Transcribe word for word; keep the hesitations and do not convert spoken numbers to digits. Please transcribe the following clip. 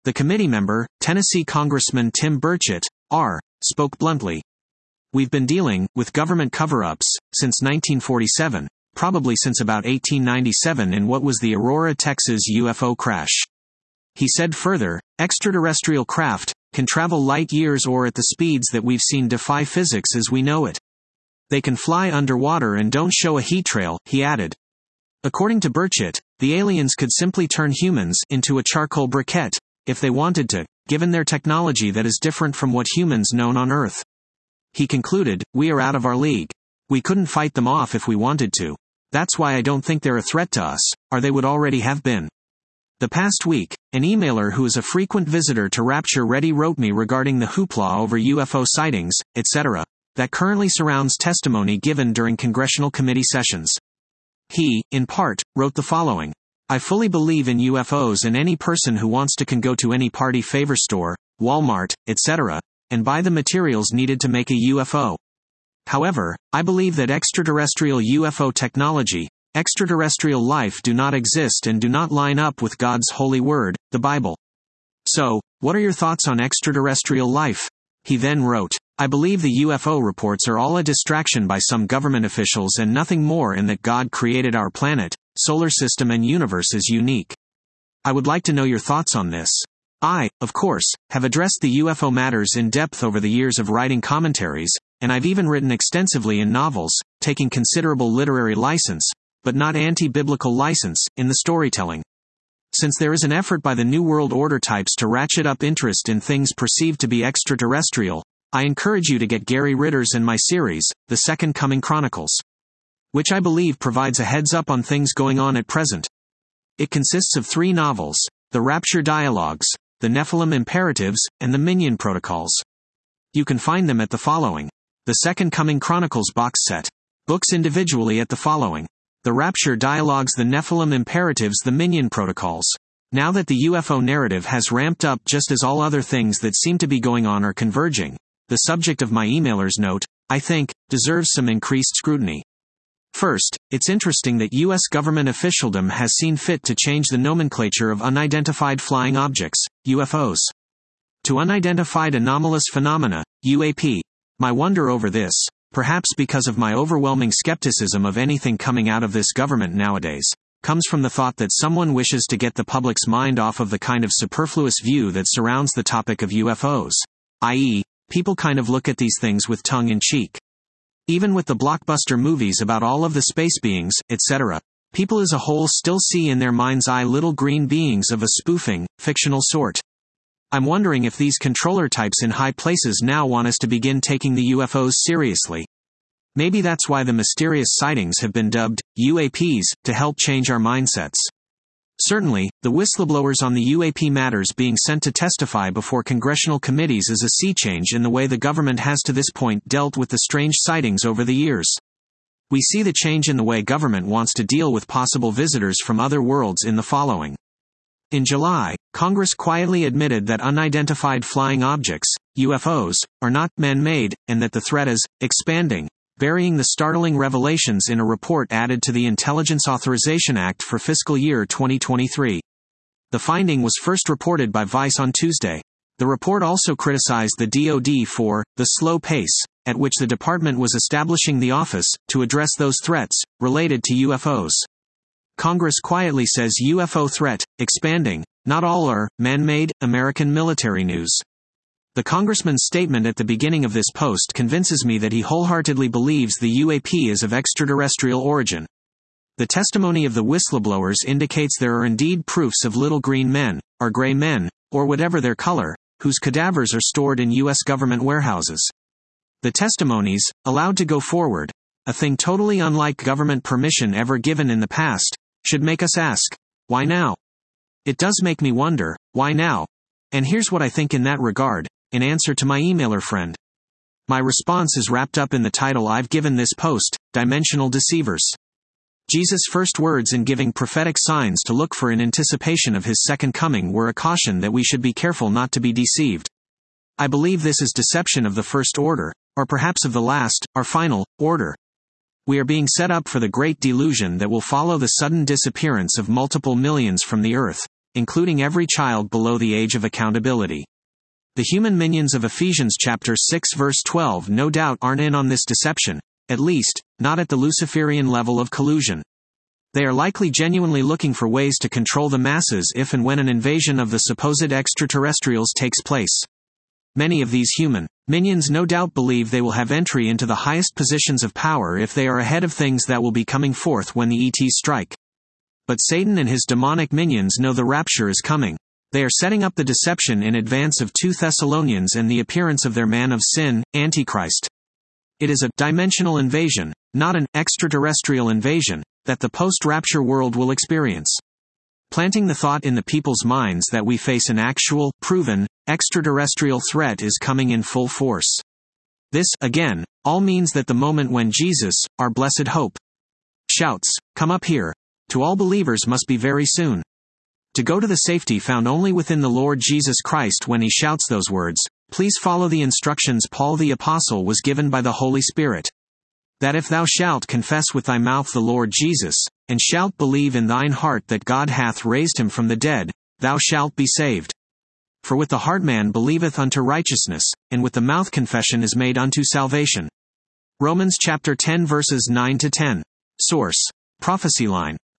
The committee member, Tennessee Congressman Tim Burchett, R., spoke bluntly. We've been dealing with government cover-ups since nineteen forty-seven, probably since about eighteen ninety-seven in what was the Aurora, Texas U F O crash. He said further, extraterrestrial craft can travel light years or at the speeds that we've seen defy physics as we know it. They can fly underwater and don't show a heat trail, he added. According to Burchett, the aliens could simply turn humans into a charcoal briquette, if they wanted to, given their technology that is different from what humans known on Earth. He concluded, we are out of our league. We couldn't fight them off if we wanted to. That's why I don't think they're a threat to us, or they would already have been. The past week, an emailer who is a frequent visitor to Rapture Ready wrote me regarding the hoopla over U F O sightings, et cetera, that currently surrounds testimony given during congressional committee sessions. He, in part, wrote the following. I fully believe in U F Os, and any person who wants to can go to any party favor store, Walmart, et cetera, and buy the materials needed to make a U F O. However, I believe that extraterrestrial U F O technology, extraterrestrial life do not exist and do not line up with God's holy word, the Bible. So, what are your thoughts on extraterrestrial life? He then wrote, I believe the U F O reports are all a distraction by some government officials and nothing more, and that God created our planet, solar system and universe as unique. I would like to know your thoughts on this. I, of course, have addressed the U F O matters in depth over the years of writing commentaries, and I've even written extensively in novels, taking considerable literary license, but not anti-biblical license, in the storytelling. Since there is an effort by the New World Order types to ratchet up interest in things perceived to be extraterrestrial, I encourage you to get Gary Ritter's and my series, The Second Coming Chronicles, which I believe provides a heads up on things going on at present. It consists of three novels, The Rapture Dialogues, The Nephilim Imperatives, and The Minion Protocols. You can find them at the following. The Second Coming Chronicles box set. Books individually at the following. The Rapture Dialogues, The Nephilim Imperatives, The Minion Protocols. Now that the U F O narrative has ramped up just as all other things that seem to be going on are converging, the subject of my emailer's note, I think, deserves some increased scrutiny. First, it's interesting that U S government officialdom has seen fit to change the nomenclature of unidentified flying objects, U F Os, to unidentified anomalous phenomena, U A P. My wonder over this, perhaps because of my overwhelming skepticism of anything coming out of this government nowadays, comes from the thought that someone wishes to get the public's mind off of the kind of superfluous view that surrounds the topic of U F Os, that is, people kind of look at these things with tongue in cheek. Even with the blockbuster movies about all of the space beings, et cetera, people as a whole still see in their mind's eye little green beings of a spoofing, fictional sort. I'm wondering if these controller types in high places now want us to begin taking the U F Os seriously. Maybe that's why the mysterious sightings have been dubbed U A Ps, to help change our mindsets. Certainly, the whistleblowers on the U A P matters being sent to testify before congressional committees is a sea change in the way the government has to this point dealt with the strange sightings over the years. We see the change in the way government wants to deal with possible visitors from other worlds in the following. In July, Congress quietly admitted that unidentified flying objects, U F Os, are not man-made, and that the threat is expanding, burying the startling revelations in a report added to the Intelligence Authorization Act for fiscal year twenty twenty-three. The finding was first reported by Vice on Tuesday. The report also criticized the D O D for the slow pace at which the department was establishing the office to address those threats related to U F Os. Congress quietly says U F O threat expanding. Not all are man-made American military news. The congressman's statement at the beginning of this post convinces me that he wholeheartedly believes the U A P is of extraterrestrial origin. The testimony of the whistleblowers indicates there are indeed proofs of little green men, or gray men, or whatever their color, whose cadavers are stored in U S government warehouses. The testimonies, allowed to go forward, a thing totally unlike government permission ever given in the past, should make us ask, why now? It does make me wonder, why now? And here's what I think in that regard, in answer to my emailer friend. My response is wrapped up in the title I've given this post, Dimensional Deceivers. Jesus' first words in giving prophetic signs to look for in anticipation of his second coming were a caution that we should be careful not to be deceived. I believe this is deception of the first order, or perhaps of the last, or final, order. We are being set up for the great delusion that will follow the sudden disappearance of multiple millions from the earth, including every child below the age of accountability. The human minions of Ephesians chapter six verse twelve no doubt aren't in on this deception, at least, not at the Luciferian level of collusion. They are likely genuinely looking for ways to control the masses if and when an invasion of the supposed extraterrestrials takes place. Many of these human minions no doubt believe they will have entry into the highest positions of power if they are ahead of things that will be coming forth when the E Ts strike. But Satan and his demonic minions know the rapture is coming. They are setting up the deception in advance of Second Thessalonians and the appearance of their man of sin, Antichrist. It is a dimensional invasion, not an extraterrestrial invasion, that the post-rapture world will experience. Planting the thought in the people's minds that we face an actual, proven, extraterrestrial threat is coming in full force. This, again, all means that the moment when Jesus, our blessed hope, shouts, "Come up here," to all believers must be very soon. To go to the safety found only within the Lord Jesus Christ when he shouts those words, please follow the instructions Paul the Apostle was given by the Holy Spirit. That if thou shalt confess with thy mouth the Lord Jesus, and shalt believe in thine heart that God hath raised him from the dead, thou shalt be saved. For with the heart man believeth unto righteousness, and with the mouth confession is made unto salvation. Romans chapter ten verses nine to ten. Source: Prophecy Line.